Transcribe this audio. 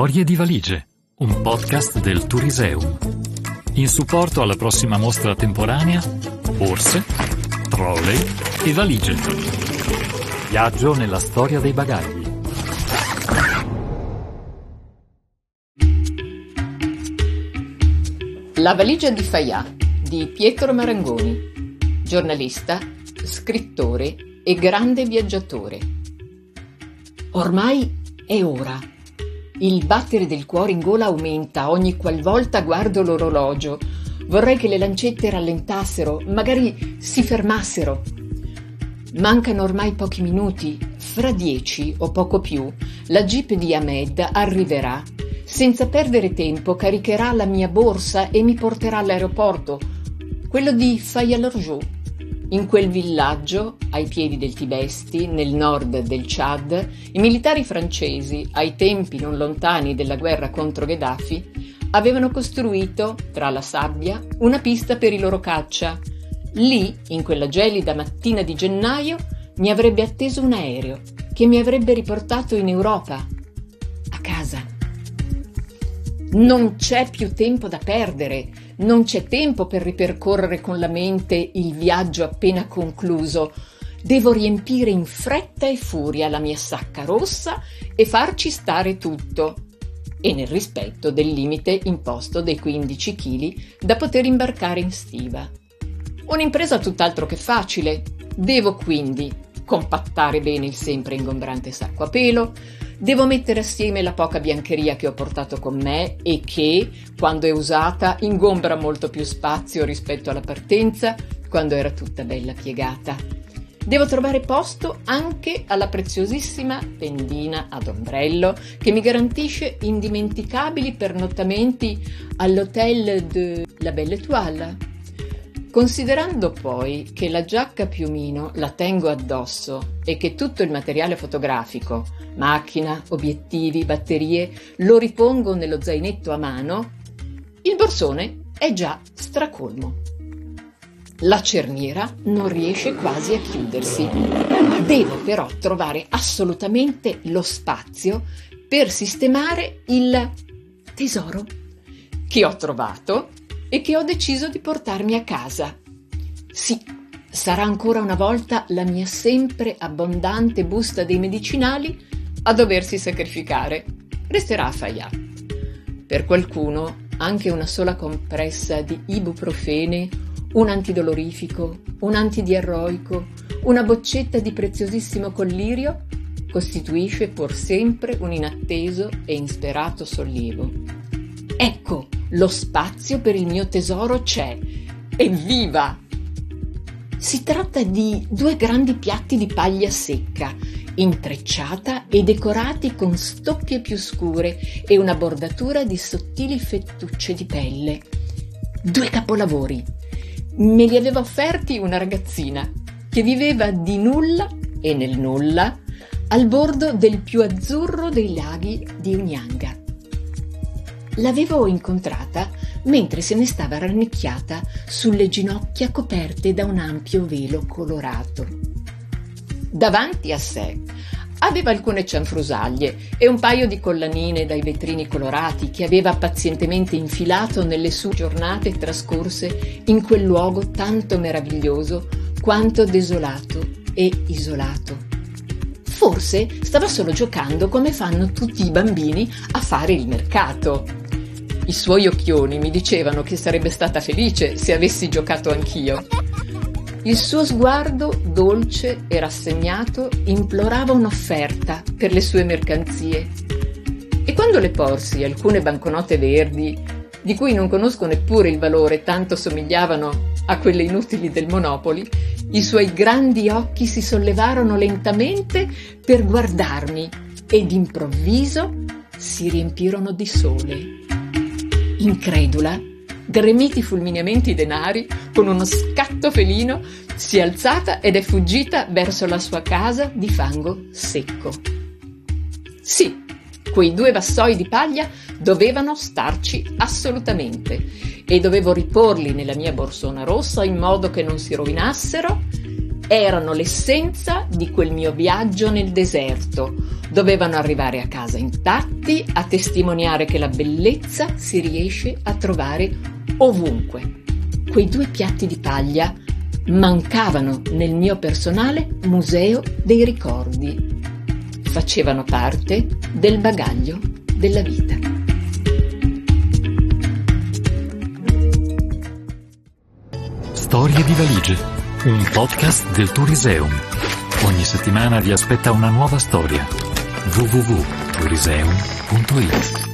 Storie di valigie, un podcast del Touriseum. In supporto alla prossima mostra temporanea, borse, trolley e valigie. Viaggio nella storia dei bagagli. La valigia di Fayà di Pietro Marangoni, giornalista, scrittore e grande viaggiatore. Ormai è ora. Il battere del cuore in gola aumenta ogni qualvolta guardo l'orologio. Vorrei che le lancette rallentassero, magari si fermassero. Mancano ormai pochi minuti. Fra 10 o poco più, la jeep di Ahmed arriverà. Senza perdere tempo caricherà la mia borsa e mi porterà all'aeroporto, quello di Fayà-Largeau. In quel villaggio, ai piedi del Tibesti, nel nord del Chad, i militari francesi, ai tempi non lontani della guerra contro Gheddafi, avevano costruito, tra la sabbia, una pista per i loro caccia. Lì, in quella gelida mattina di gennaio, mi avrebbe atteso un aereo che mi avrebbe riportato in Europa, a casa. Non c'è più tempo da perdere. Non c'è tempo per ripercorrere con la mente il viaggio appena concluso. Devo riempire in fretta e furia la mia sacca rossa e farci stare tutto. E nel rispetto del limite imposto dei 15 kg da poter imbarcare in stiva. Un'impresa tutt'altro che facile. Devo quindi compattare bene il sempre ingombrante sacco a pelo. Devo mettere assieme la poca biancheria che ho portato con me e che, quando è usata, ingombra molto più spazio rispetto alla partenza, quando era tutta bella piegata. Devo trovare posto anche alla preziosissima tendina ad ombrello che mi garantisce indimenticabili pernottamenti all'Hôtel de la Belle Étoile. Considerando poi che la giacca piumino la tengo addosso e che tutto il materiale fotografico, macchina, obiettivi, batterie, lo ripongo nello zainetto a mano, il borsone è già stracolmo. La cerniera non riesce quasi a chiudersi. Devo però trovare assolutamente lo spazio per sistemare il tesoro che ho trovato e che ho deciso di portarmi a casa. Sì, sarà ancora una volta la mia sempre abbondante busta dei medicinali a doversi sacrificare. Resterà a Fayà. Per qualcuno anche una sola compressa di ibuprofene, un antidolorifico, un antidiarroico, una boccetta di preziosissimo collirio costituisce pur sempre un inatteso e insperato sollievo. Ecco, lo spazio per il mio tesoro c'è. Evviva! Si tratta di 2 grandi piatti di paglia secca, intrecciata e decorati con stoppie più scure e una bordatura di sottili fettucce di pelle. 2 capolavori. Me li aveva offerti una ragazzina che viveva di nulla e nel nulla al bordo del più azzurro dei laghi di Unyanga. L'avevo incontrata mentre se ne stava rannicchiata sulle ginocchia coperte da un ampio velo colorato. Davanti a sé aveva alcune cianfrusaglie e un paio di collanine dai vetrini colorati che aveva pazientemente infilato nelle sue giornate trascorse in quel luogo tanto meraviglioso quanto desolato e isolato. Forse stava solo giocando come fanno tutti i bambini a fare il mercato. I suoi occhioni mi dicevano che sarebbe stata felice se avessi giocato anch'io. Il suo sguardo, dolce e rassegnato, implorava un'offerta per le sue mercanzie. E quando le porsi alcune banconote verdi, di cui non conosco neppure il valore, tanto somigliavano a quelle inutili del Monopoli, i suoi grandi occhi si sollevarono lentamente per guardarmi e d'improvviso si riempirono di sole. Incredula, gremiti fulmineamente i denari, con uno scatto felino si è alzata ed è fuggita verso la sua casa di fango secco. Sì, quei 2 vassoi di paglia dovevano starci assolutamente e dovevo riporli nella mia borsona rossa in modo che non si rovinassero erano l'essenza di quel mio viaggio nel deserto. Dovevano arrivare a casa intatti a testimoniare che la bellezza si riesce a trovare ovunque. Quei 2 piatti di paglia mancavano nel mio personale museo dei ricordi. Facevano parte del bagaglio della vita. Storie di valigie, un podcast del Turiseum. Ogni settimana vi aspetta una nuova storia. www.turiseum.it